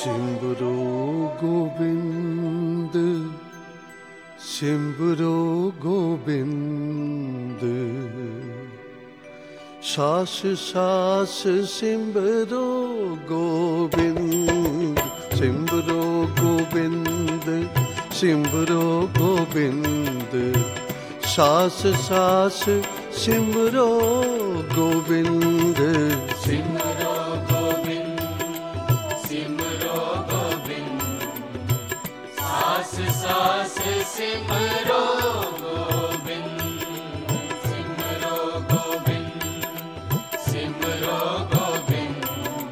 सिमरो गोविंद, सिमरो गोविंद, सास सास सिमरो गोविंद, सिमरो गोविंद, सिमरो गोविंद, सास सास सिमरो गोविंद, सिमरो गोविंद, सिमरो गोविंद, सास सास सिमरो गोविंद, सिमरो गोविंद, सिमरो गोविंद,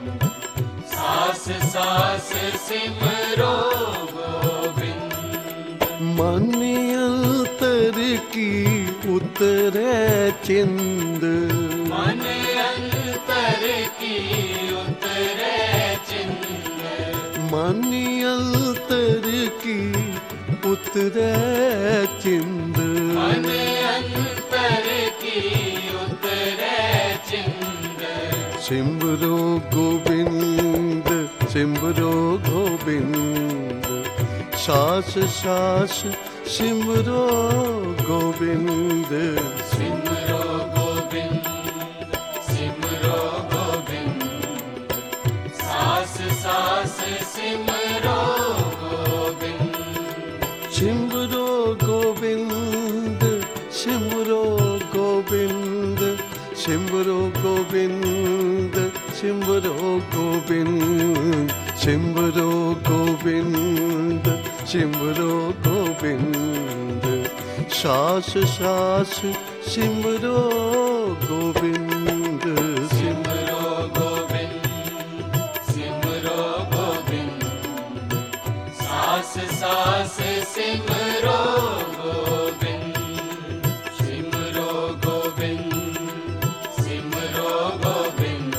सास सास सिमरो गोविंद। मन अंतर की उतरे चिंद, मन अंतर की उतरे चिंद, मन अंतर की उतरे चिंद, मन अंतर की उतरे चिंद। सिमरो गोविंद, सिमरो गोविंद, सास सास सिमरो गोविंद, सिमरो गोविंद, सिमरो गोविंद, सास सास सिमरो गोविंद, सिमरो गोविंद, सिमरो गोविंद, सिमरो गोविंद, सिमरो गोविंद, सिमरो गोविंद, सिमरो गोविंद, सास सास सिमरो गोविंद, सिमरो गोविंद, सिमरो गोविंद, सास सास सिमरो गोविंद, सिमरो गोविंद, सिमरो गोविंद,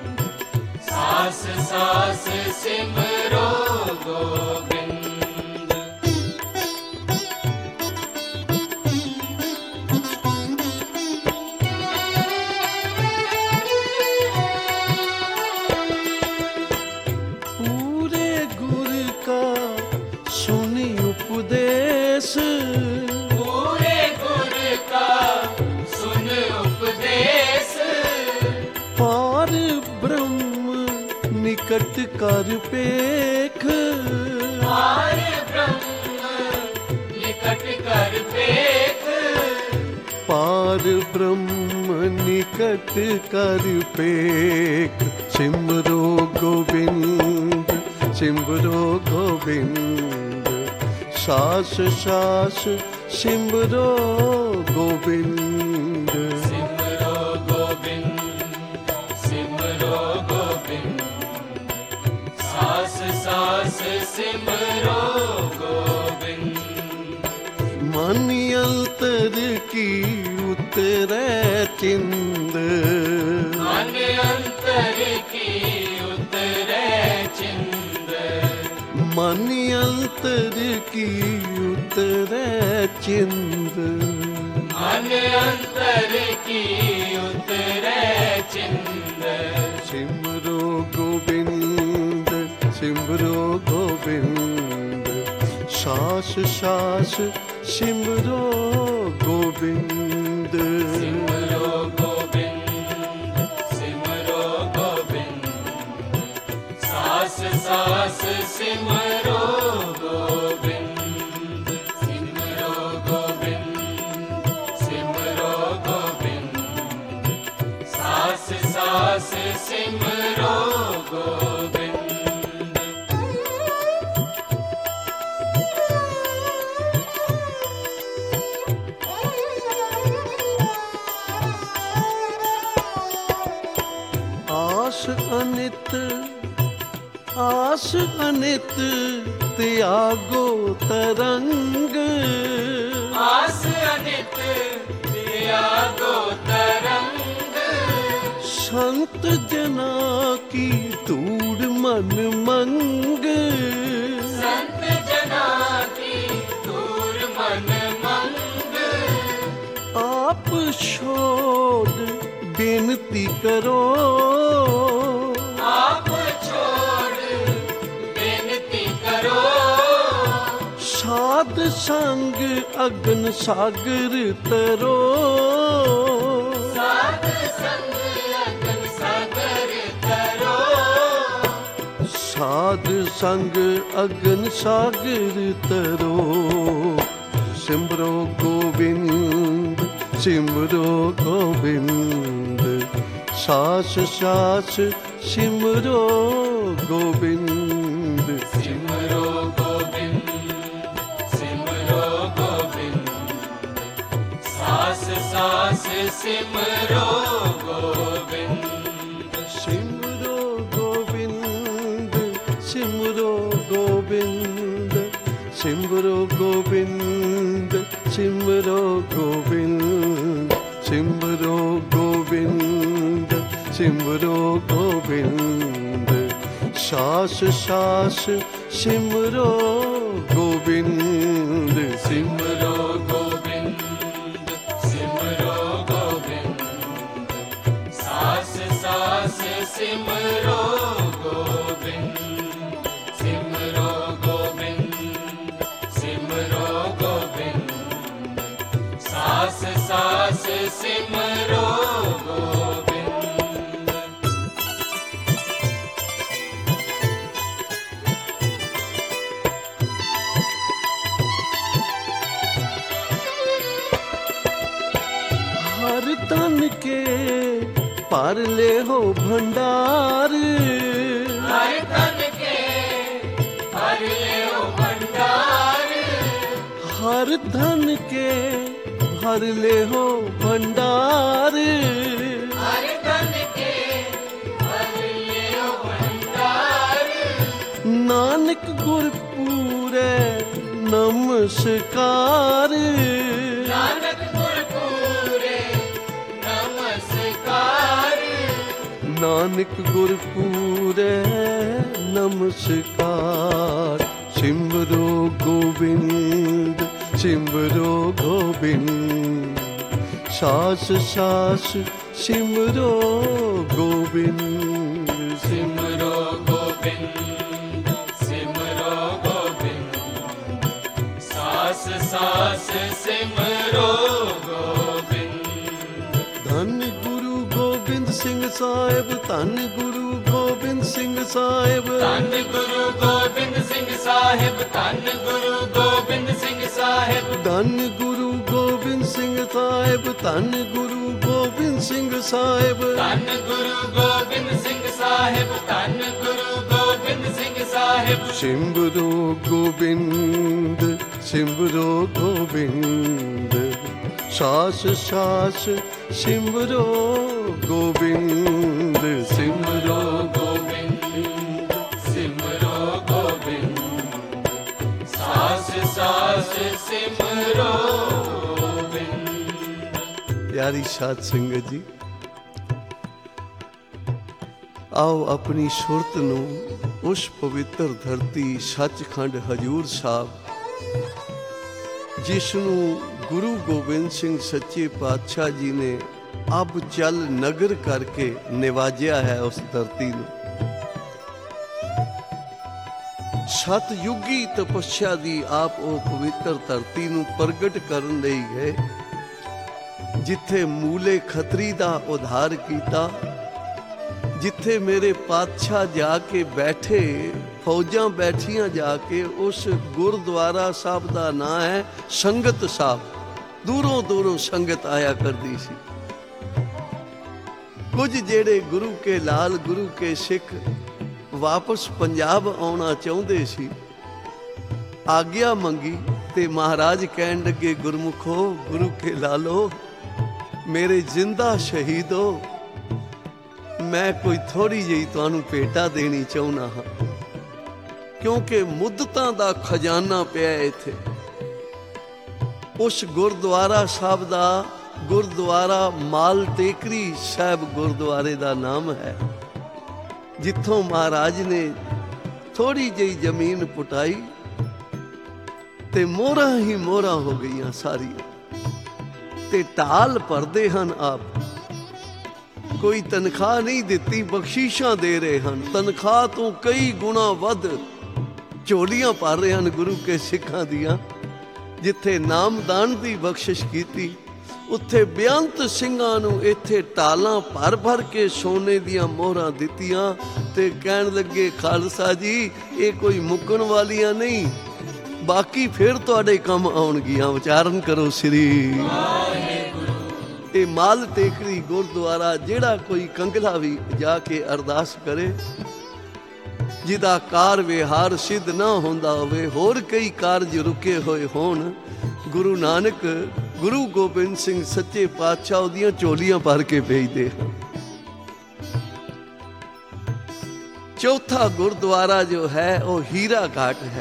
सास सास सिमरो गोविंद। पूरे गुर का सुनी उपदेश, पूरे गुर का सुन उपदेश, पार ब्रह्म निकट कर पेख, पार ब्रह्म निकट कर पेख, पार ब्रह्म निकट कर पेख, सिमरो गोविंद, सिमरो गोविंद, सास सास सिमरो गोविंद, सिमरो गोविंद, सिमरो गोविंद, सास सास सिमरो गोविंद, मन अंतर की उतरे चिंद, मन अंतर की उतरे चिंद, मन अंतर की उतरे चिंद, मन अंतर की उतरे चिंद, सिमरो गोविंद, सिमरो गोविंद, सास सास सिमरो गोविंद, सिमरो गोविंद, सिमरो गोविंद, सास सास सिमरो गोविंद, सिमरो गोविंद, सिमरो गोविंद, सास सास सिमरो गोविंद। आस अनित, आस अनित त्यागो तरंग, आस अनित त्यागो तरंग, संत जना की दूर मन मंग, संत जना की दूर मन मंग, आप छोड़ बेनती करो, आप छोड़ ਸੰਗ ਅਗਨ ਸਾਗਰ ਤਰੋ, ਸਾਧ ਸੰਗ ਅਗਨ ਸਾਗਰ ਤਰੋ, ਸਾਧ ਸੰਗ ਅਗਨ ਸਾਗਰ ਤਰੋ। ਸਿਮਰੋ ਗੋਬਿੰਦ ਸਿਮਰੋ ਗੋਬਿੰਦ, ਸਾਸ ਸਾਸ ਸਿਮਰੋ ਗੋਬਿੰਦ। ਸਿਮਰੋ ਗੋਬਿੰਦ ਸਿਮਰੋ ਗੋਬਿੰਦ, ਸਾਸ ਸਾਸ ਸਿਮਰੋ ਗੋਬਿੰਦ। ਸਿਮਰੋ ਗੋਬਿੰਦ ਸਿਮਰੋ ਗੋਬਿੰਦ, ਸਿਮਰੋ ਗੋਬਿੰਦ ਸਿਮਰੋ ਗੋਬਿੰਦ, ਸਿਮਰੋ ਗੋਬਿੰਦ ਸਿਮਰੋ ਗੋਬਿੰਦ, ਸਾਸ ਸਾਸ ਸਿਮਰੋ ਗੋਬਿੰਦ। ਸਿਮਰੋ ਗੋਬਿੰਦ ਸਿਮਰੋ ਗੋਬਿੰਦ, ਸਾਸ ਸਾਸ ਸਿਮਰੋ ਗੋਬਿੰਦ। ਸਿਮਰੋ ਗੋਬਿੰਦ ਸਿਮਰੋ ਗੋਬਿੰਦ, ਸਾਸ ਸਾਸ ਸਿਮਰੋ ਗੋਬਿੰਦ। हर तन के पर ले हो भंडार, हर तन के भर ले भंडार, हर धन के भर ले हो भंडार। हर तन के भर ले भंडार, नानक गुर पूरे नमस्कार, नानक गुर पूरे नमस्कार। नानक गुर पूरे नमस्कार। सिमरो गोविंद सिमरो गोविंद, सास सास सिमरो गोविंद। सिमरो गोविंद सिमरो गोविंद, सास सास सिमरो गोविंद। धन गुरु गोबिंद सिंह साहिब, धन गुरु गोबिंद सिंह साहिब, धन गुरु गोबिंद सिंह साहिब, धन गुरु गोबिंद सिंह साहिब, धन गुरु गोबिंद सिंह साहिब, धन गुरु गोबिंद सिंह साहिब। धन गुरु गोबिंद सिंह साहिब, धन गुरु गोबिंद सिंह साहिब। सिमरो गोबिंद सिमरो गोबिंद, सास सास सिमरो गोबिंद। सिमरो गोविंद सिमरो गोविंद, सास सास सिमरो गोविंद। प्यारी साध संगत जी, आओ अपनी सुरत नूं उस पवित्र धरती सचखंड हजूर साहब, जिस नूं गुरु गोबिंद सिंह सच्चे पातशाह जी ने अब चल नगर करके निवाजिया है, उस धरती नूं सतयुगी तपस्या दी आप ओ पवित्र धरती नूं प्रगट करन लई गए, जिथे मूले खतरी दा उद्धार कीता, जिथे मेरे पातशाह जाके बैठे, फौजां बैठियां जाके। उस गुरुद्वारा साहब दा नाम है संगत साहब। दूरों दूरों संगत आया करदी सी। कुछ जेड़े गुरु के लाल गुरु के सिख वापस पंजाब आउणा चाहुंदे सी, आग्या मंगी ते महाराज कहण लगे, गुरमुखो गुरु के लालो, मेरे जिंदा शहीदो, मैं कोई थोड़ी जी तुहानू भेटा देनी चाहुंदा हां, क्योंकि मुद्दतां दा खजाना पिया इत्थे। उस गुरुद्वारा साहब दा, गुरुद्वारा माल टेकरी साहब गुरुद्वारे दा नाम है, जिथों महाराज ने थोड़ी जी जमीन पुटाई ते मोहरां ही मोहरां हो गईयां सारियां, ते ढाल भरदे हन आप। कोई तनख्वाह नहीं दिती, बख्शीशां दे रहे हैं, तनख्वाह तो कई गुणा वध झोलियां भर रहे हैं गुरु के सिखां दियां। ਜਿੱਥੇ ਨਾਮਦਾਨ ਦੀ ਬਖਸ਼ਿਸ਼ ਕੀਤੀ, ਉੱਥੇ ਬੇਅੰਤ ਸਿੰਘਾਂ ਨੂੰ ਇੱਥੇ ਢਾਲਾਂ ਭਰ ਭਰ ਕੇ ਸੋਨੇ ਦੀਆਂ ਮੋਹਰਾਂ ਦਿੱਤੀਆਂ ਤੇ ਕਹਿਣ ਲੱਗੇ, ਖਾਲਸਾ ਜੀ ਇਹ ਕੋਈ ਮੁੱਕਣ ਵਾਲੀਆਂ ਨਹੀਂ, ਬਾਕੀ ਫਿਰ ਤੁਹਾਡੇ ਕੰਮ ਆਉਣਗੀਆਂ। ਉਚਾਰਨ ਕਰੋ ਸ੍ਰੀ ਵਾਹਿਗੁਰੂ। ਇਹ ਮਾਲ ਟੇਕਰੀ ਗੁਰਦੁਆਰਾ, ਜਿਹੜਾ ਕੋਈ ਕੰਗਲਾ ਵੀ ਜਾ ਕੇ ਅਰਦਾਸ ਕਰੇ, ਜਿਹਦਾ ਕਾਰ ਵਿਹਾਰ ਸਿੱਧ ਨਾ ਹੁੰਦਾ ਹੋਵੇ, ਹੋਰ ਕਈ ਕਾਰਜ ਰੁਕੇ ਹੋਏ ਹੋਣ, ਗੁਰੂ ਨਾਨਕ ਗੁਰੂ ਗੋਬਿੰਦ ਸਿੰਘ ਸੱਚੇ ਪਾਤਸ਼ਾਹ ਉਹਦੀਆਂ ਝੋਲੀਆਂ ਭਰ ਕੇ ਭੇਜਦੇ ਹਨ। ਚੌਥਾ ਗੁਰਦੁਆਰਾ ਜੋ ਹੈ ਉਹ ਹੀਰਾ ਘਾਟ ਹੈ।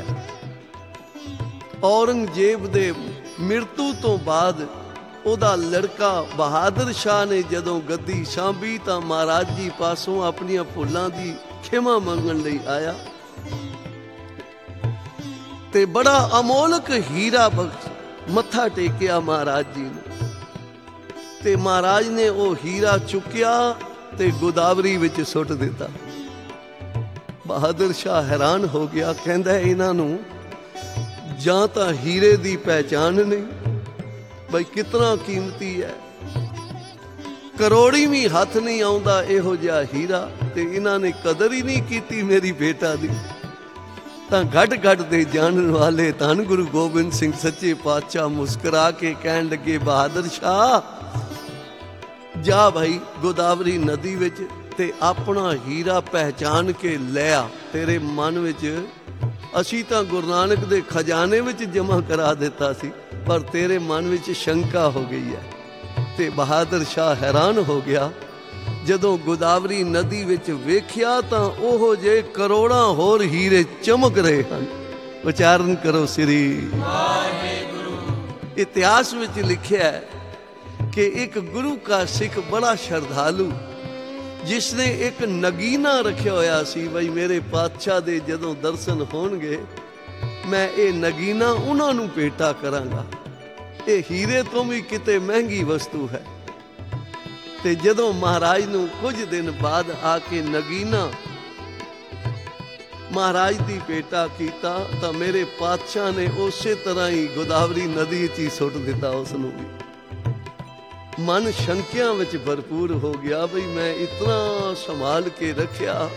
ਔਰੰਗਜ਼ੇਬ ਦੇ ਮ੍ਰਿਤੂ ਤੋਂ ਬਾਅਦ ਉਹਦਾ ਲੜਕਾ ਬਹਾਦਰ ਸ਼ਾਹ ਨੇ ਜਦੋਂ ਗੱਦੀ ਸਾਂਭੀ ਤਾਂ ਮਹਾਰਾਜ ਜੀ ਪਾਸੋਂ ਆਪਣੀਆਂ ਭੁੱਲਾਂ ਦੀ ਖਿਮਾ ਮੰਗਣ ਲਈ ਆਇਆ ਤੇ ਬੜਾ ਅਮੋਲਕ ਹੀਰਾ ਮੱਥਾ ਟੇਕਿਆ ਮਹਾਰਾਜ ਜੀ ਨੂੰ, ਤੇ ਮਹਾਰਾਜ ਨੇ ਉਹ ਹੀਰਾ ਚੁੱਕਿਆ ਤੇ ਗੋਦਾਵਰੀ ਵਿੱਚ ਸੁੱਟ ਦਿੱਤਾ। ਬਹਾਦਰ ਸ਼ਾਹ ਹੈਰਾਨ ਹੋ ਗਿਆ, ਕਹਿੰਦਾ ਇਹਨਾਂ ਨੂੰ ਜਾਂ ਤਾਂ ਹੀਰੇ ਦੀ ਪਹਿਚਾਨ ਨਹੀਂ, ਬਈ ਕਿਤਨਾ ਕੀਮਤੀ ਹੈ, ਕਰੋੜੀ ਵੀ ਹੱਥ ਨਹੀਂ ਆਉਂਦਾ ਇਹੋ ਜਿਹਾ ਹੀਰਾ, ਤੇ ਇਹਨਾਂ ਨੇ ਕਦਰ ਹੀ ਨਹੀਂ ਕੀਤੀ ਮੇਰੀ ਬੇਟਾ ਦੀ। ਤਾਂ ਘਟ ਘਟ ਦੇ ਜਾਣਨ ਵਾਲੇ ਧੰਨ ਗੁਰੂ ਗੋਬਿੰਦ ਸਿੰਘ ਸੱਚੇ ਪਾਤਸ਼ਾਹ ਮੁਸਕਰਾ ਕੇ ਕਹਿਣ ਲੱਗੇ, ਬਹਾਦਰ ਸ਼ਾਹ ਜਾ ਭਾਈ ਗੋਦਾਵਰੀ ਨਦੀ ਵਿੱਚ ਤੇ ਆਪਣਾ ਹੀਰਾ ਪਹਿਚਾਨ ਕੇ ਲੈ ਆ। ਤੇਰੇ ਮਨ ਵਿੱਚ, ਅਸੀਂ ਤਾਂ ਗੁਰੂ ਨਾਨਕ ਦੇ ਖਜ਼ਾਨੇ ਵਿੱਚ ਜਮ੍ਹਾਂ ਕਰਾ ਦਿੱਤਾ ਸੀ, ਪਰ ਤੇਰੇ ਮਨ ਵਿੱਚ ਸ਼ੰਕਾ ਹੋ ਗਈ ਹੈ। ਤੇ ਬਹਾਦਰ ਸ਼ਾਹ ਹੈਰਾਨ ਹੋ ਗਿਆ, ਜਦੋਂ ਗੋਦਾਵਰੀ ਨਦੀ ਵਿੱਚ ਵੇਖਿਆ ਤਾਂ ਉਹ ਜੇ ਕਰੋੜਾਂ ਹੋਰ ਹੀਰੇ ਚਮਕ ਰਹੇ ਹਨ। ਉਚਾਰਨ ਕਰੋ ਸ੍ਰੀ ਵਾਹਿਗੁਰੂ। ਇਤਿਹਾਸ ਵਿੱਚ ਲਿਖਿਆ ਹੈ ਕਿ ਇੱਕ ਗੁਰੂ ਕਾ ਸਿੱਖ ਬੜਾ ਸ਼ਰਧਾਲੂ, ਜਿਸਨੇ ਇੱਕ ਨਗੀਨਾ ਰੱਖਿਆ ਹੋਇਆ ਸੀ, ਬਈ ਮੇਰੇ ਪਾਤਸ਼ਾਹ ਦੇ ਜਦੋਂ ਦਰਸ਼ਨ ਹੋਣਗੇ ਮੈਂ ਇਹ ਨਗੀਨਾ ਉਹਨਾਂ ਨੂੰ ਭੇਟਾ ਕਰਾਂਗਾ, ਇਹ ਹੀਰੇ ਤੋਂ ਵੀ ਕਿਤੇ ਮਹਿੰਗੀ ਵਸਤੂ ਹੈ। ਤੇ ਜਦੋਂ ਮਹਾਰਾਜ ਨੂੰ ਕੁਝ ਦਿਨ ਬਾਅਦ ਆ ਕੇ ਨਗੀਨਾ ਮਹਾਰਾਜ ਦੀ ਭੇਟਾ ਕੀਤਾ ਤਾਂ ਮੇਰੇ ਪਾਤਸ਼ਾਹ ਨੇ ਉਸੇ ਤਰ੍ਹਾਂ ਹੀ ਗੋਦਾਵਰੀ ਨਦੀ 'ਚ ਹੀ ਸੁੱਟ ਦਿੱਤਾ ਉਸ ਨੂੰ ਵੀ। ਮਨ ਸ਼ੰਕਿਆਂ ਵਿੱਚ ਭਰਪੂਰ ਹੋ ਗਿਆ, ਬਈ ਮੈਂ ਇਤਨਾ ਸੰਭਾਲ ਕੇ ਰੱਖਿਆ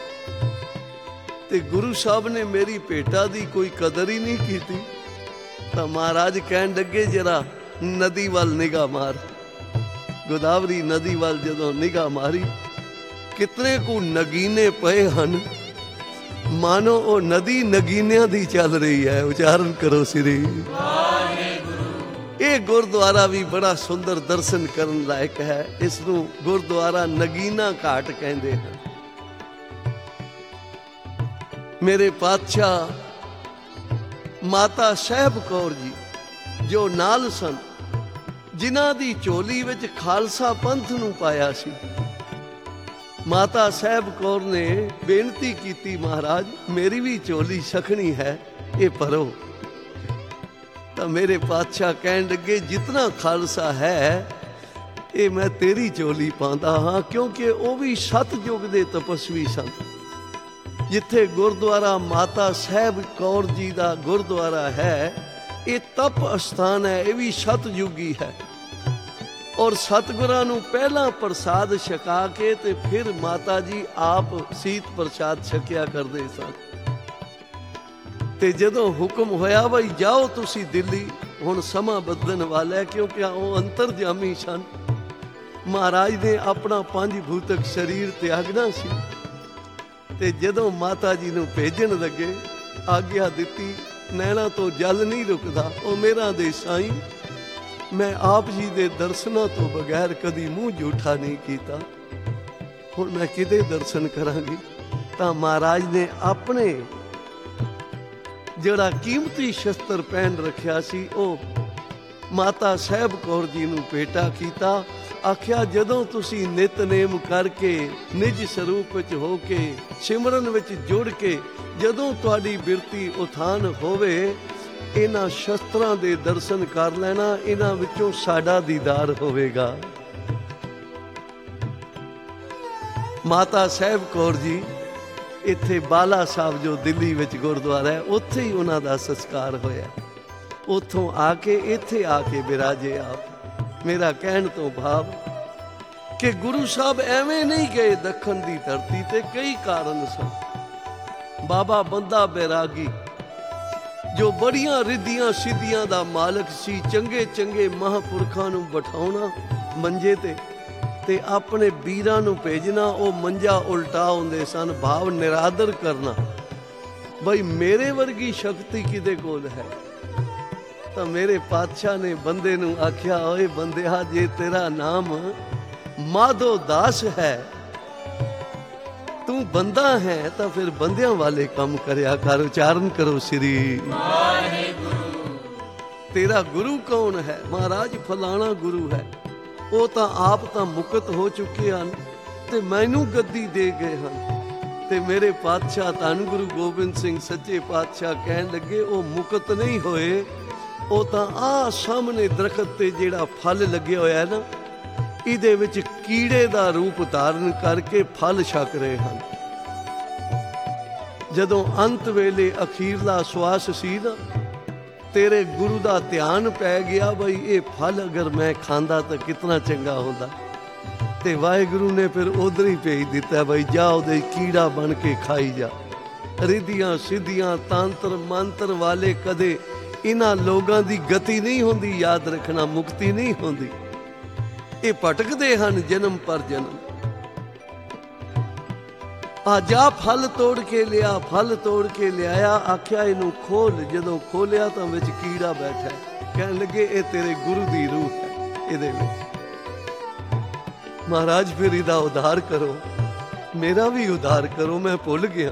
ਤੇ ਗੁਰੂ ਸਾਹਿਬ ਨੇ ਮੇਰੀ ਭੇਟਾ ਦੀ ਕੋਈ ਕਦਰ ਹੀ ਨਹੀਂ ਕੀਤੀ। ਤਾਂ ਮਹਾਰਾਜ ਕਹਿਣ ਲੱਗੇ, ਜਰਾ ਨਦੀ ਵੱਲ ਨਿਗਾਹ ਮਾਰ। ਗੋਦਾਵਰੀ ਨਦੀ ਵੱਲ ਜਦੋਂ ਨਿਗਾਹ ਮਾਰੀ, ਕਿਤਨੇ ਕੁ ਨਗੀਨੇ ਪਏ ਹਨ, ਮਾਨੋ ਉਹ ਨਦੀ ਨਗੀਨਿਆਂ ਦੀ ਚੱਲ ਰਹੀ ਹੈ। ਉਚਾਰਨ ਕਰੋ ਸ੍ਰੀ ਵਾਹਿਗੁਰੂ। ਇਹ ਗੁਰਦੁਆਰਾ ਵੀ ਬੜਾ ਸੁੰਦਰ ਦਰਸ਼ਨ ਕਰਨ ਲਾਇਕ ਹੈ। ਇਸ ਨੂੰ ਗੁਰਦੁਆਰਾ ਨਗੀਨਾ ਘਾਟ ਕਹਿੰਦੇ ਹਨ। ਮੇਰੇ ਪਾਤਸ਼ਾਹ ਮਾਤਾ ਸਾਹਿਬ ਕੌਰ ਜੀ ਜੋ ਨਾਲ ਸਨ, ਜਿਨ੍ਹਾਂ ਦੀ ਝੋਲੀ ਵਿੱਚ ਖਾਲਸਾ ਪੰਥ ਨੂੰ ਪਾਇਆ ਸੀ, ਮਾਤਾ ਸਾਹਿਬ ਕੌਰ ਨੇ ਬੇਨਤੀ ਕੀਤੀ, ਮਹਾਰਾਜ ਮੇਰੀ ਵੀ ਝੋਲੀ ਸਖਣੀ ਹੈ, ਇਹ ਭਰੋ। ਤਾਂ ਮੇਰੇ ਪਾਤਸ਼ਾਹ ਕਹਿਣ ਲੱਗੇ, ਜਿਤਨਾ ਖਾਲਸਾ ਹੈ ਇਹ ਮੈਂ ਤੇਰੀ ਝੋਲੀ ਪਾਉਂਦਾ ਹਾਂ, ਕਿਉਂਕਿ ਉਹ ਵੀ ਸਤਯੁਗ ਦੇ ਤਪਸਵੀ ਸਨ। ਜਿੱਥੇ ਗੁਰਦੁਆਰਾ ਮਾਤਾ ਸਾਹਿਬ ਕੌਰ ਜੀ ਦਾ ਗੁਰਦੁਆਰਾ ਹੈ, ਇਹ ਤਪ ਅਸਥਾਨ ਹੈ, ਇਹ ਵੀ ਸਤਯੁਗੀ ਹੈ। ਔਰ ਸਤਿਗੁਰਾਂ ਨੂੰ ਪਹਿਲਾਂ ਪ੍ਰਸਾਦ ਛਕਾ ਕੇ ਤੇ ਫਿਰ ਮਾਤਾ ਜੀ ਆਪ ਸੀਤ ਪ੍ਰਸਾਦ ਛਕਿਆ ਕਰਦੇ ਸਨ। ਤੇ ਜਦੋਂ ਹੁਕਮ ਹੋਇਆ ਬਈ ਜਾਓ ਤੁਸੀਂ ਦਿੱਲੀ, ਹੁਣ ਸਮਾਂ ਬਦਲਣ ਵਾਲਾ ਹੈ, ਕਿਉਂਕਿ ਉਹ ਅੰਤਰਜਾਮੀ ਸਨ। ਮਹਾਰਾਜ ਨੇ ਆਪਣਾ ਪੰਜ ਭੂਤਕ ਸਰੀਰ ਤਿਆਗਣਾ ਸੀ। ਤੇ ਜਦੋਂ ਮਾਤਾ ਜੀ ਨੂੰ ਭੇਜਣ ਲੱਗੇ, ਆਗਿਆ ਦਿੱਤੀ, ਨੈਣਾ ਤੋਂ ਜਲ ਨਹੀਂ ਰੁਕਦਾ, ਉਹ ਮੇਰਾ ਦੇ ਸਾਈਂ, ਮੈਂ ਆਪ ਜੀ ਦੇ ਦਰਸ਼ਨਾਂ ਤੋਂ ਬਗੈਰ ਕਦੀ ਮੂੰਹ ਝੂਠਾ ਨਹੀਂ ਕੀਤਾ, ਹੁਣ ਮੈਂ ਕਿਹਦੇ ਦਰਸ਼ਨ ਕਰਾਂਗੀ। ਤਾਂ ਮਹਾਰਾਜ ਨੇ ਆਪਣੇ ਜਿਹੜਾ ਕੀਮਤੀ ਸ਼ਸਤਰ ਪਹਿਨ ਰੱਖਿਆ ਸੀ, ਉਹ ਮਾਤਾ ਸਾਹਿਬ ਕੌਰ ਜੀ ਨੂੰ ਭੇਟਾ ਕੀਤਾ। ਆਖਿਆ, ਜਦੋਂ ਤੁਸੀਂ ਨਿਤਨੇਮ ਕਰਕੇ ਨਿਜ ਸਰੂਪ ਵਿੱਚ ਹੋ ਕੇ ਸਿਮਰਨ ਵਿੱਚ ਜੁੜ ਕੇ ਜਦੋਂ ਤੁਹਾਡੀ ਬਿਰਤੀ ਉਥਾਨ ਹੋਵੇ, ਇਹਨਾਂ ਸ਼ਸਤਰਾਂ ਦੇ ਦਰਸ਼ਨ ਕਰ ਲੈਣਾ, ਇਹਨਾਂ ਵਿੱਚੋਂ ਸਾਡਾ ਦੀਦਾਰ ਹੋਵੇਗਾ। ਮਾਤਾ ਸਾਹਿਬ ਕੌਰ ਜੀ ਇੱਥੇ ਬਾਲਾ ਸਾਹਿਬ ਜੋ ਦਿੱਲੀ ਵਿੱਚ ਗੁਰਦੁਆਰਾ ਹੈ, ਉੱਥੇ ਹੀ ਉਹਨਾਂ ਦਾ ਸੰਸਕਾਰ ਹੋਇਆ। ਉੱਥੋਂ ਆ ਕੇ ਇੱਥੇ ਆ ਕੇ ਬਿਰਾਜੇ ਆਪ। ਮੇਰਾ ਕਹਿਣ ਤੋਂ ਭਾਵ ਕਿ ਗੁਰੂ ਸਾਹਿਬ ਐਵੇਂ ਨਹੀਂ ਗਏ ਦੱਖਣ ਦੀ ਧਰਤੀ ਤੇ, ਕਈ ਕਾਰਨ ਸਨ। ਬਾਬਾ ਬੰਦਾ ਬੈਰਾਗੀ ਜੋ ਬੜੀਆਂ ਰਿੱਧੀਆਂ ਸਿੱਧੀਆਂ ਦਾ ਮਾਲਕ ਸੀ, ਚੰਗੇ ਚੰਗੇ ਮਹਾਂਪੁਰਖਾਂ ਨੂੰ ਬਿਠਾਉਣਾ ਮੰਜੇ ਤੇ ਆਪਣੇ ਵੀਰਾਂ ਨੂੰ ਭੇਜਣਾ, ਉਹ ਮੰਜਾ ਉਲਟਾ ਹੁੰਦੇ ਸਨ। ਭਾਵ ਨਿਰਾਦਰ ਕਰਨਾ, ਬਈ ਮੇਰੇ ਵਰਗੀ ਸ਼ਕਤੀ ਕਿਹਦੇ ਕੋਲ ਹੈ। ਤਾਂ ਮੇਰੇ ਪਾਤਸ਼ਾਹ ਨੇ ਬੰਦੇ ਨੂੰ ਆਖਿਆ, ਓਏ ਬੰਦਿਆ, ਜੇ ਤੇਰਾ ਨਾਮ ਮਾਧੋ ਦਾਸ ਹੈ, ਤੂੰ ਬੰਦਾ ਹੈ, ਤਾਂ ਫਿਰ ਬੰਦਿਆਂ ਵਾਲੇ ਕੰਮ ਕਰਿਆ ਕਰ। ਉਚਾਰਨ ਕਰੋ ਸ੍ਰੀ ਵਾਹਿਗੁਰੂ। ਤੇਰਾ ਗੁਰੂ ਕੌਣ ਹੈ? ਮਹਾਰਾਜ ਫਲਾਣਾ ਗੁਰੂ ਹੈ। ਉਹ ਤਾਂ ਆਪ ਤਾਂ ਮੁਕਤ ਹੋ ਚੁੱਕੇ ਹਨ ਤੇ ਮੈਨੂੰ ਗੱਦੀ ਦੇ ਗਏ ਹਨ। ਤੇ ਮੇਰੇ ਪਾਤਸ਼ਾਹ ਧੰਨ ਗੁਰੂ ਗੋਬਿੰਦ ਸਿੰਘ ਸੱਚੇ ਪਾਤਸ਼ਾਹ ਕਹਿਣ ਲੱਗੇ, ਉਹ ਮੁਕਤ ਨਹੀਂ ਹੋਏ, ਉਹ ਤਾਂ ਆਹ ਸਾਹਮਣੇ ਦਰਖਤ ਤੇ ਜਿਹੜਾ ਫਲ ਲੱਗਿਆ ਹੋਇਆ ਹੈ ਨਾ, ਇਹਦੇ ਵਿੱਚ ਕੀੜੇ ਦਾ ਰੂਪ ਧਾਰਨ ਕਰਕੇ ਫਲ ਛਕ ਰਹੇ ਹਨ। ਜਦੋਂ ਅੰਤ ਵੇਲੇ ਅਖੀਰਲਾ ਸਵਾਸ ਸੀ ਨਾ, ਤੇਰੇ ਗੁਰੂ ਦਾ ਧਿਆਨ ਪੈ ਗਿਆ, ਬਈ ਇਹ ਫਲ ਅਗਰ ਮੈਂ ਖਾਂਦਾ ਤਾਂ ਕਿਤਨਾ ਚੰਗਾ ਹੁੰਦਾ। ਤੇ ਵਾਹਿਗੁਰੂ ਨੇ ਫਿਰ ਉਧਰ ਹੀ ਭੇਜ ਦਿੱਤਾ, ਬਈ ਜਾ ਉਹਦੇ ਕੀੜਾ ਬਣ ਕੇ ਖਾਈ ਜਾ। ਰਿੱਧੀਆਂ ਸਿੱਧੀਆਂ ਤਾਂਤਰ ਮੰਤਰ ਵਾਲੇ ਕਦੇ ਇਹਨਾਂ ਲੋਕਾਂ ਦੀ ਗਤੀ ਨਹੀਂ ਹੁੰਦੀ, ਯਾਦ ਰੱਖਣਾ, ਮੁਕਤੀ ਨਹੀਂ ਹੁੰਦੀ। ਇਹ ਭਟਕਦੇ ਹਨ ਜਨਮ ਪਰ ਜਨਮ। ਆ ਜਾ ਫਲ ਤੋੜ ਕੇ ਲਿਆ, ਫਲ ਤੋੜ ਕੇ ਲਿਆਇਆ, ਆਖਿਆ ਇਹਨੂੰ ਖੋਲ। ਜਦੋਂ ਖੋਲਿਆ ਤਾਂ ਵਿੱਚ ਕੀੜਾ ਬੈਠਾ। ਕਹਿਣ ਲੱਗੇ, ਇਹ ਤੇਰੇ ਗੁਰੂ ਦੀ ਰੂਹ ਹੈ ਇਹਦੇ ਵਿੱਚ। ਮਹਾਰਾਜ ਫਿਰ ਇਹਦਾ ਉਧਾਰ ਕਰੋ, ਮੇਰਾ ਵੀ ਉਧਾਰ ਕਰੋ, ਮੈਂ ਭੁੱਲ ਗਿਆ।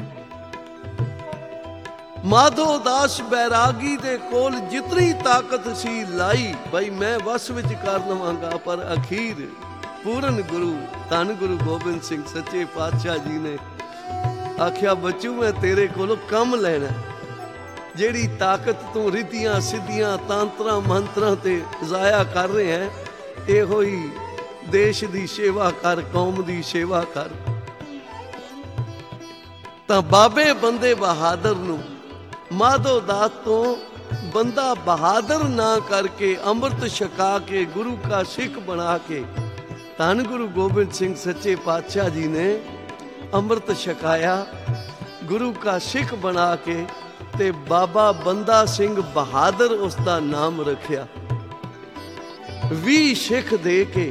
ਮਾਧੋ ਦਾਸ ਬੈਰਾਗੀ ਦੇ ਕੋਲ ਜਿਤਨੀ ਤਾਕਤ ਸੀ ਲਾਈ, ਬਈ ਮੈਂ ਵਸ ਵਿੱਚ ਕਰ ਲਵਾਂਗਾ, ਪਰ ਅਖੀਰ ਪੂਰਨ ਗੁਰੂ ਧੰਨ ਗੁਰੂ ਗੋਬਿੰਦ ਸਿੰਘ ਸੱਚੇ ਪਾਤਸ਼ਾਹ ਜੀ ਨੇ ਆਖਿਆ, ਬੱਚੂ ਮੈਂ ਤੇਰੇ ਕੋਲੋਂ ਕੰਮ ਲੈਣਾ। ਜਿਹੜੀ ਤਾਕਤ ਤੂੰ ਰਿੱਧੀਆਂ ਸਿੱਧੀਆਂ ਤਾਂਤਰਾਂ ਮੰਤਰਾਂ ਤੇ ਜ਼ਾਇਆ ਕਰ ਰਿਹਾ ਹੈ, ਇਹੋ ਹੀ ਦੇਸ਼ ਦੀ ਸੇਵਾ ਕਰ, ਕੌਮ ਦੀ ਸੇਵਾ ਕਰ। ਤਾਂ ਬਾਬੇ ਬੰਦੇ ਬਹਾਦਰ ਨੂੰ ਮਾਧੋ ਦਾਸ ਤੋਂ ਬੰਦਾ ਬਹਾਦਰ ਨਾ ਕਰਕੇ ਅੰਮ੍ਰਿਤ ਛਕਾ ਕੇ ਗੁਰੂ ਕਾ ਸਿੱਖ ਬਣਾ ਕੇ ਧੰਨ ਗੁਰੂ ਗੋਬਿੰਦ ਸਿੰਘ ਸੱਚੇ ਪਾਤਸ਼ਾਹ ਜੀ ਨੇ ਅੰਮ੍ਰਿਤ ਛਕਾਇਆ, ਗੁਰੂ ਕਾ ਸਿੱਖ ਬਣਾ ਕੇ, ਤੇ ਬਾਬਾ ਬੰਦਾ ਸਿੰਘ ਬਹਾਦਰ ਉਸ ਦਾ ਨਾਮ ਰੱਖਿਆ। 20 ਸਿੱਖ ਦੇ ਕੇ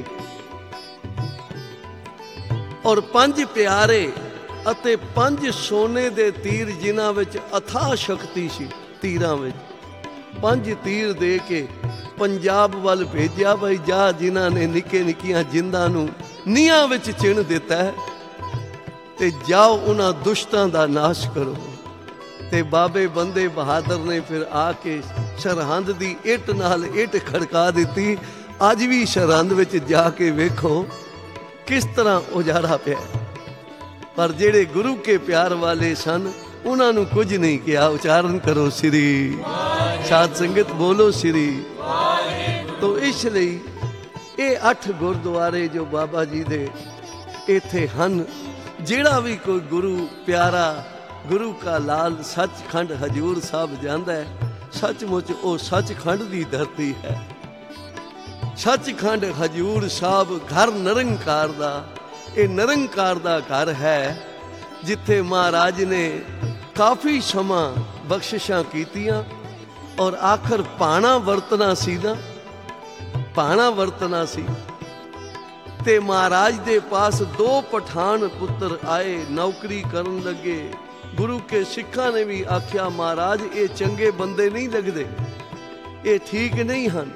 ਔਰ 5 ਪਿਆਰੇ ਅਤੇ 5 ਸੋਨੇ ਦੇ ਤੀਰ, ਜਿਨ੍ਹਾਂ ਵਿੱਚ ਅਥਾਹ ਸ਼ਕਤੀ ਸੀ ਤੀਰਾਂ ਵਿੱਚ, 5 ਤੀਰ ਦੇ ਕੇ ਪੰਜਾਬ ਵੱਲ ਭੇਜਿਆ, ਬਈ ਜਾ ਜਿਨ੍ਹਾਂ ਨੇ ਨਿੱਕੇ ਨਿੱਕੀਆਂ ਜਿੰਦਾਂ ਨੂੰ ਨੀਹਾਂ ਵਿੱਚ ਚਿਣ ਦਿੱਤਾ ਹੈ, ਤੇ ਜਾਓ ਉਹਨਾਂ ਦੁਸ਼ਟਾਂ ਦਾ ਨਾਸ਼ ਕਰੋ। ਤੇ ਬਾਬੇ ਬੰਦੇ ਬਹਾਦਰ ਨੇ ਫਿਰ ਆ ਕੇ ਸਰਹੰਦ ਦੀ ਇੱਟ ਨਾਲ ਇੱਟ ਖੜਕਾ ਦਿੱਤੀ। ਅੱਜ ਵੀ ਸਰਹੰਦ ਵਿੱਚ ਜਾ ਕੇ ਵੇਖੋ ਕਿਸ ਤਰ੍ਹਾਂ ਉਜਾੜਾ ਪਿਆ। ਪਰ ਜਿਹੜੇ ਗੁਰੂ ਕੇ ਪਿਆਰ ਵਾਲੇ ਸਨ, ਉਹਨਾਂ ਨੂੰ ਕੁਝ ਨਹੀਂ ਕਿਹਾ। ਉਚਾਰਨ ਕਰੋ ਸ੍ਰੀ ਸਾਧ ਸੰਗਤ, ਬੋਲੋ ਸ੍ਰੀ। ਤੋ ਇਸ ਲਈ ਇਹ 8 ਗੁਰਦੁਆਰੇ ਜੋ ਬਾਬਾ ਜੀ ਦੇ ਇੱਥੇ ਹਨ, ਜਿਹੜਾ ਵੀ ਕੋਈ ਗੁਰੂ ਪਿਆਰਾ, ਗੁਰੂ ਕਾ ਲਾਲ ਸੱਚਖੰਡ ਹਜੂਰ ਸਾਹਿਬ ਜਾਂਦਾ ਹੈ, ਸੱਚਮੁੱਚ ਉਹ ਸੱਚਖੰਡ ਦੀ ਧਰਤੀ ਹੈ। ਸੱਚਖੰਡ ਹਜੂਰ ਸਾਹਿਬ ਘਰ ਨਿਰੰਕਾਰ ਦਾ, ਇਹ ਨਿਰੰਕਾਰ ਦਾ ਘਰ ਹੈ, ਜਿੱਥੇ ਮਹਾਰਾਜ ਨੇ ਕਾਫੀ ਸਮਾਂ ਬਖਸ਼ਿਸ਼ਾਂ ਕੀਤੀਆਂ। ਔਰ ਆਖਰ ਭਾਣਾ ਵਰਤਣਾ ਸੀ ਨਾ, ਭਾਣਾ ਵਰਤਣਾ ਸੀ। ਤੇ ਮਹਾਰਾਜ ਦੇ ਪਾਸ 2 ਪਠਾਨ ਪੁੱਤਰ ਆਏ, ਨੌਕਰੀ ਕਰਨ ਲੱਗੇ। ਗੁਰੂ ਕੇ ਸਿੱਖਾਂ ਨੇ ਵੀ ਆਖਿਆ, ਮਹਾਰਾਜ ਇਹ ਚੰਗੇ ਬੰਦੇ ਨਹੀਂ ਲੱਗਦੇ, ਇਹ ਠੀਕ ਨਹੀਂ ਹਨ,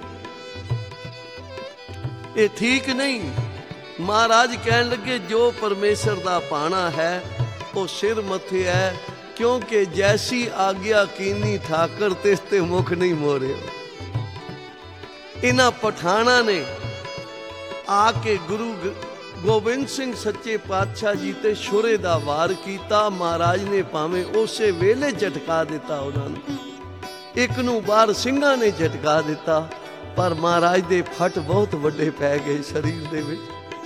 ਇਹ ਠੀਕ ਨਹੀਂ। ਮਹਾਰਾਜ ਕਹਿਣ ਲੱਗੇ, ਜੋ ਪਰਮੇਸ਼ਰ ਦਾ ਭਾਣਾ ਹੈ ਉਹ ਸਿਰ ਮੱਥੇ ਹੈ, ਕਿਉਂਕਿ ਜੈਸੀ ਆਗਿਆ ਕੀਨੀ ਠਾਕਰ ਤਿਸ ਤੇ ਮੁਖ ਨਹੀਂ ਮੋਰਿਓ। ਇਹਨਾਂ ਪਠਾਨਾਂ ਨੇ ਆ ਕੇ ਗੁਰੂ ਗੋਬਿੰਦ ਸਿੰਘ ਸੱਚੇ ਪਾਤਸ਼ਾਹ ਜੀ ਤੇ ਛੁਰੇ ਦਾ ਵਾਰ ਕੀਤਾ। ਮਹਾਰਾਜ ਨੇ ਭਾਵੇਂ ਉਸੇ ਵੇਲੇ ਝਟਕਾ ਦਿੱਤਾ ਉਹਨਾਂ ਨੂੰ, ਇੱਕ ਨੂੰ ਬਾਹਰ ਸਿੰਘਾਂ ਨੇ ਝਟਕਾ ਦਿੱਤਾ, ਪਰ ਮਹਾਰਾਜ ਦੇ ਫੱਟ ਬਹੁਤ ਵੱਡੇ ਪੈ ਗਏ ਸਰੀਰ ਦੇ ਵਿੱਚ।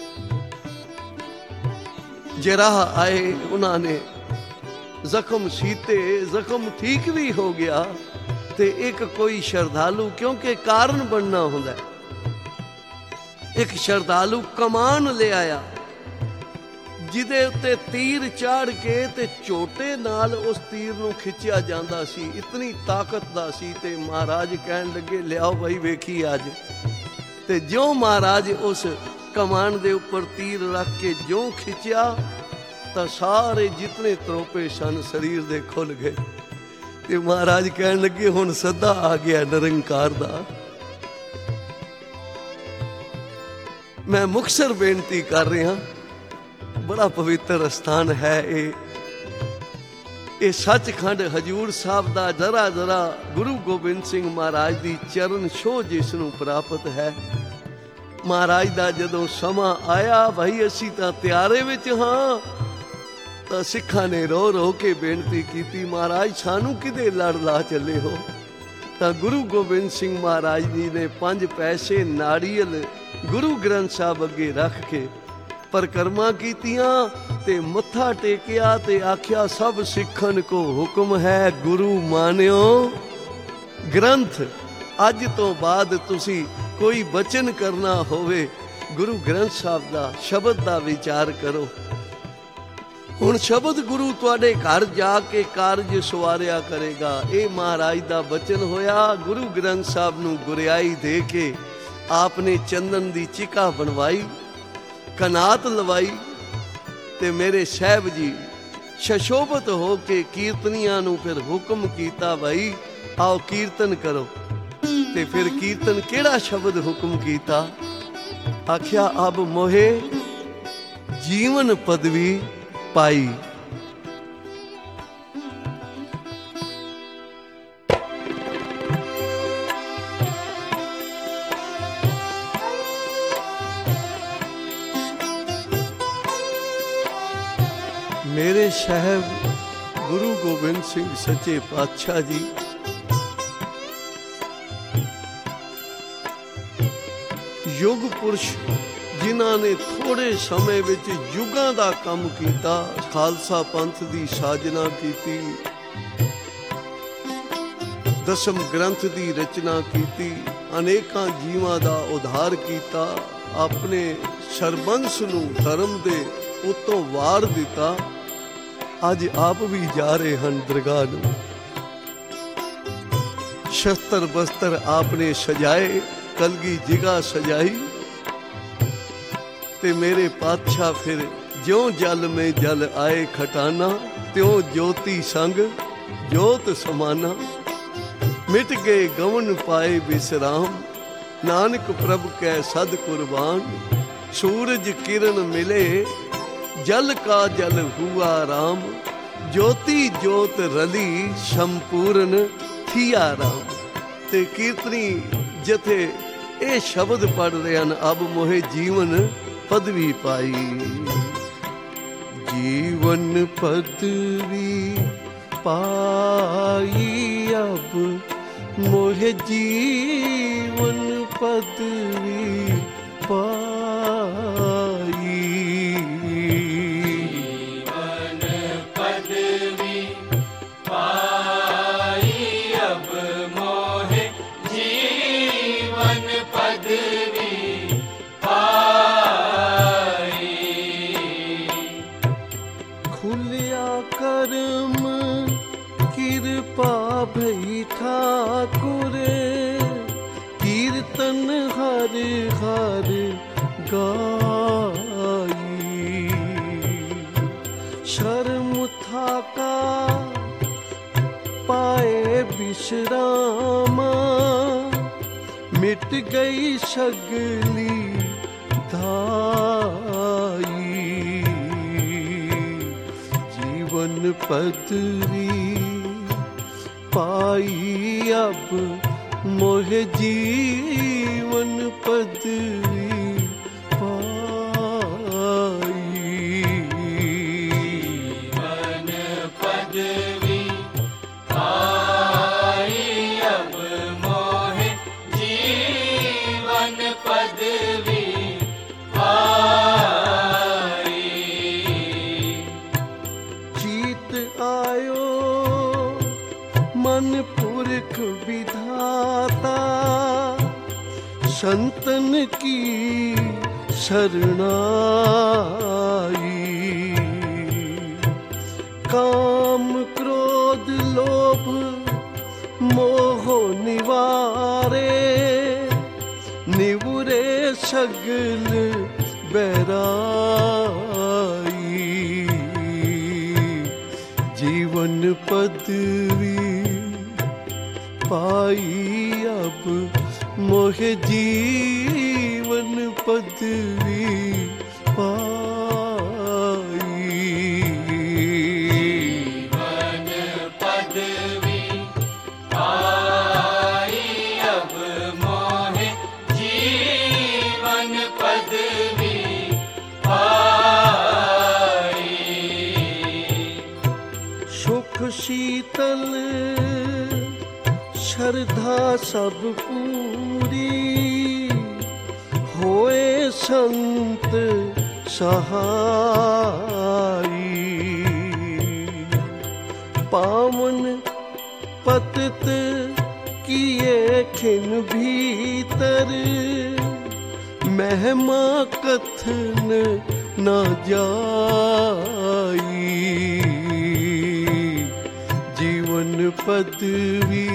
ਜਰਾਹ ਆਏ, ਉਹਨਾਂ ਨੇ ਜ਼ਖਮ ਸੀਤੇ, ਜ਼ਖਮ ਠੀਕ ਵੀ ਹੋ ਗਿਆ, ਤੇ ਇੱਕ ਕੋਈ ਸ਼ਰਧਾਲੂ, ਕਿਉਂਕਿ ਕਾਰਨ ਬਣਨਾ ਹੁੰਦਾ। ਇੱਕ ਸ਼ਰਧਾਲੂ ਕਮਾਨ ਲਿਆਇਆ ਜਿਹਦੇ ਉੱਤੇ ਤੀਰ ਚਾੜ ਕੇ ਤੇ ਝੋਟੇ ਨਾਲ ਉਸ ਤੀਰ ਨੂੰ ਖਿੱਚਿਆ ਜਾਂਦਾ ਸੀ, ਇਤਨੀ ਤਾਕਤ ਦਾ ਸੀ। ਤੇ ਮਹਾਰਾਜ ਕਹਿਣ ਲੱਗੇ ਲਿਆਓ ਭਾਈ ਵੇਖੀ ਅੱਜ। ਤੇ ਜਿਉਂ ਮਹਾਰਾਜ ਉਸ ਕਮਾਨ ਦੇ ਉੱਪਰ ਤੀਰ ਰੱਖ ਕੇ ਜਿਉਂ ਖਿੱਚਿਆ ਤਾਂ ਸਾਰੇ ਜਿਤਨੇ ਤਰੋਪੇ ਸਨ ਸਰੀਰ ਦੇ ਖੁੱਲ ਗਏ। ਤੇ ਮਹਾਰਾਜ ਕਹਿਣ ਲੱਗੇ ਹੁਣ ਸੱਦਾ ਆ ਗਿਆ ਨਿਰੰਕਾਰ ਦਾ। ਮੈਂ ਮੁਕਤਸਰ ਬੇਨਤੀ ਕਰ ਰਿਹਾ, ਬੜਾ ਪਵਿੱਤਰ ਸਥਾਨ ਹੈ ਇਹ ਸੱਚਖੰਡ ਹਜੂਰ ਸਾਹਿਬ ਦਾ। ਜ਼ਰਾ ਜ਼ਰਾ ਗੁਰੂ ਗੋਬਿੰਦ ਸਿੰਘ ਮਹਾਰਾਜ ਦੀ ਚਰਨ ਛੋਹ ਜਿਸ ਨੂੰ ਪ੍ਰਾਪਤ ਹੈ। ਮਹਾਰਾਜ ਦਾ ਜਦੋਂ ਸਮਾਂ ਆਇਆ ਭਾਈ ਅਸੀਂ ਤਾਂ ਤਿਆਰੇ ਵਿੱਚ ਹਾਂ, ਤਾਂ ਸਿੱਖਾਂ ਨੇ ਰੋ ਰੋ ਕੇ ਬੇਨਤੀ ਕੀਤੀ ਮਹਾਰਾਜ ਸਾਨੂੰ ਕਿਤੇ ਲੜ ਲਾ ਚੱਲੇ ਹੋ। ਤਾਂ ਗੁਰੂ ਗੋਬਿੰਦ ਸਿੰਘ ਮਹਾਰਾਜ ਜੀ ਨੇ 5 ਪੈਸੇ ਨਾਰੀਅਲ ਗੁਰੂ ਗ੍ਰੰਥ ਸਾਹਿਬ ਅੱਗੇ ਰੱਖ ਕੇ ਪਰਿਕਰਮਾ ਕੀਤੀਆਂ ਤੇ ਮੱਥਾ ਟੇਕਿਆ ਤੇ ਆਖਿਆ ਸਭ ਸਿੱਖਨ ਕੋ ਹੁਕਮ ਹੈ ਗੁਰੂ ਮਾਨਿਓ ਗ੍ਰੰਥ। ਅੱਜ ਤੋਂ ਬਾਅਦ ਤੁਸੀਂ ਕੋਈ ਬਚਨ ਕਰਨਾ ਹੋਵੇ ਗੁਰੂ ਗ੍ਰੰਥ ਸਾਹਿਬ ਦਾ ਸ਼ਬਦ ਦਾ ਵਿਚਾਰ ਕਰੋ। ਹੁਣ ਸ਼ਬਦ ਗੁਰੂ ਤੁਹਾਡੇ ਘਰ ਜਾ ਕੇ ਕਾਰਜ ਸਵਾਰਿਆ ਕਰੇਗਾ। ਇਹ ਮਹਾਰਾਜ ਦਾ ਬਚਨ ਹੋਇਆ। ਗੁਰੂ ਗ੍ਰੰਥ ਸਾਹਿਬ ਨੂੰ ਗੁਰਿਆਈ ਦੇ ਕੇ ਆਪ ਨੇ ਚੰਦਨ ਦੀ ਚਿਕਾ ਬਣਵਾਈ, ਕਨਾਤ ਲਵਾਈ ਤੇ ਮੇਰੇ ਸਾਹਿਬ ਜੀ ਸ਼ਸ਼ੋਭਤ ਹੋ ਕੇ ਕੀਰਤਨੀਆਂ ਨੂੰ ਫਿਰ ਹੁਕਮ ਕੀਤਾ ਭਾਈ ਆਓ ਕੀਰਤਨ ਕਰੋ। ਤੇ ਫਿਰ ਕੀਰਤਨ ਕਿਹੜਾ ਸ਼ਬਦ ਹੁਕਮ ਕੀਤਾ? ਆਖਿਆ ਅਬ ਮੋਹੇ ਜੀਵਨ ਪਦਵੀ ਪਾਈ। ਮੇਰੇ ਸਾਹਿਬ ਗੁਰੂ ਗੋਬਿੰਦ ਸਿੰਘ ਸੱਚੇ ਪਾਤਸ਼ਾਹ ਜੀ ਯੁਗ ਪੁਰਸ਼ ਜਿਨ੍ਹਾਂ ਨੇ ਥੋੜੇ ਸਮੇਂ ਵਿੱਚ ਯੁਗਾਂ ਦਾ ਕੰਮ ਕੀਤਾ, ਖਾਲਸਾ ਪੰਥ ਦੀ ਸਾਜਨਾ ਕੀਤੀ, ਦਸਮ ਗ੍ਰੰਥ ਦੀ ਰਚਨਾ ਕੀਤੀ, ਅਨੇਕਾਂ ਜੀਵਾਂ ਦਾ ਉਧਾਰ ਕੀਤਾ, ਆਪਣੇ ਸਰਬੰਸ ਨੂੰ ਧਰਮ ਦੇ ਉਤੋਂ ਵਾਰ ਦਿੱਤਾ। ਅੱਜ ਆਪ ਵੀ ਜਾ ਰਹੇ ਹਨ ਦਰਗਾਹ ਨੂੰ। ਸ਼ਸਤਰ ਬਸਤਰ ਆਪਨੇ ਸਜਾਏ, ਕਲਗੀ ਜਿਗਾ ਸਜਾਈ ਤੇ ਮੇਰੇ ਪਾਤਸ਼ਾਹ ਫਿਰ ਜਿਉਂ ਜਲ ਮੇ ਜਲ ਆਏ ਖਟਾਨਾ, ਤਿਉਂ ਜੋਤੀ ਸੰਗ ਜੋਤ ਸਮਾਨਾ। ਮਿਟ ਗਏ ਗਵਨ ਪਾਏ ਬਿਸਰਾਮ, ਨਾਨਕ ਪ੍ਰਭ ਕੈ ਸਦ ਕੁਰਬਾਨ। ਸੂਰਜ ਕਿਰਨ ਮਿਲੇ जल का जल हुआ राम, ज्योति ज्योत रली संपूर्ण थिया राम। ते कीर्तनी जथे ये शब्द पढ़ रहे हैं अब मोहे जीवन पदवी पाई। जीवन पदवी पाई अब मोहे जीवन पदवी पाई। भई ठाकुर कीर्तन हर हर गाई। शर्म थाका पाए विश्रामा, मिट गई सगली धाई। जीवन पदवी पाई अब मोहे जीवन पदवी पाई। जीवन पदवी पाई अब मोहे जीवन पदवी पाई। जीत आयो मन पुरख संतन की शरणाई। काम क्रोध लोभ मोह निवारे, निवरे सगल बैराई। जीवन पदवी पाई अब मोहे, जीवन पदवी पाई। जीवन पदवी पाई अब मोहे, जीवन पदवी पाई। सुख शीतल श्रद्धा सब पूरी, होए संत सहाई। पावन पतित किए खिन भीतर, महिमा कथन न जाई। जीवन पदवी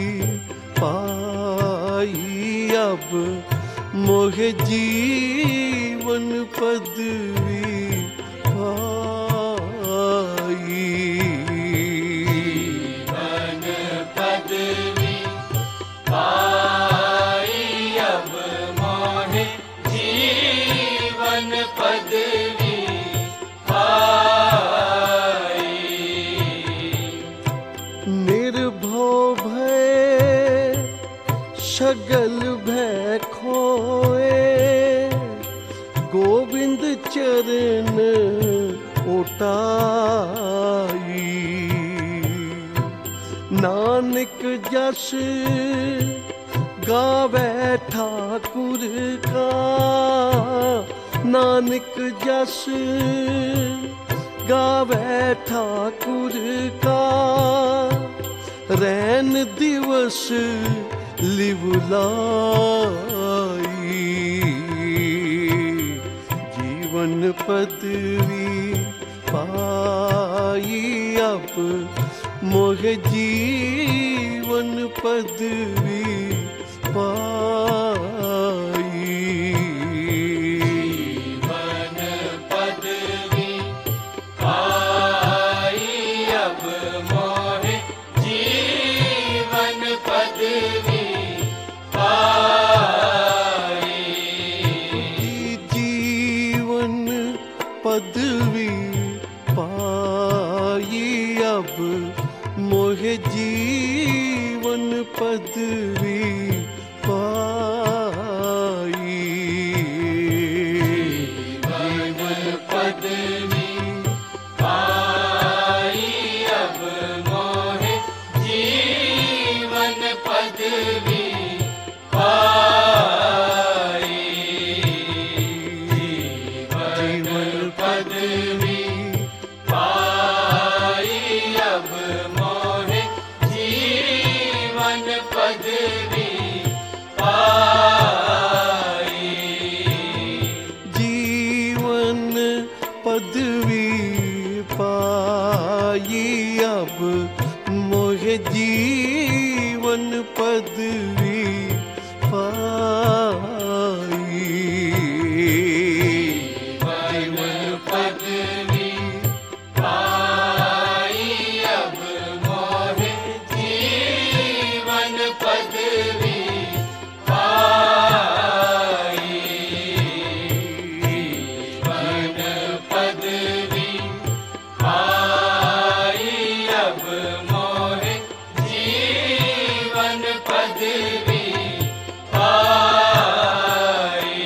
पाई अब मोहे, जीवन पदवी पाई। जीवन पदवी पाई अब मोहे, जीवन पदवी पाई। निर्भव भय सगल भय खोए, गोविंद चरण ओटाई। नानक जस गावे ठाकुर का, नानक जस गावे ठाकुर का। रैन दिवस लिवलाई। जीवन पदवी पाई अब मोहे, जीवन पदवी पाई। जीवन पदवी पाई अब मोहे, जीवन पदवी पाई। जीवन पदवी पाई अब मोहे, जीवन पदवी पाई। जीवन पदवी पाई अब मोहे, जीवन पदवी पाई। जीवन पदवी पाई अब मोहे, जीवन पदवी पाई। जीवन पदवी पाई अब मोहे, जीवन पदवी पाई। जीवन पदवी पाई अब मोहे, जीवन पदवी पाई। जीवन पदवी पाई अब मोहे, जीवन पदवी पाई।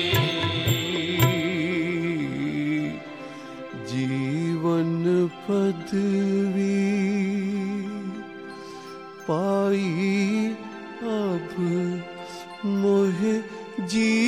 जीवन पदवी पाई अब मोहे, जीवन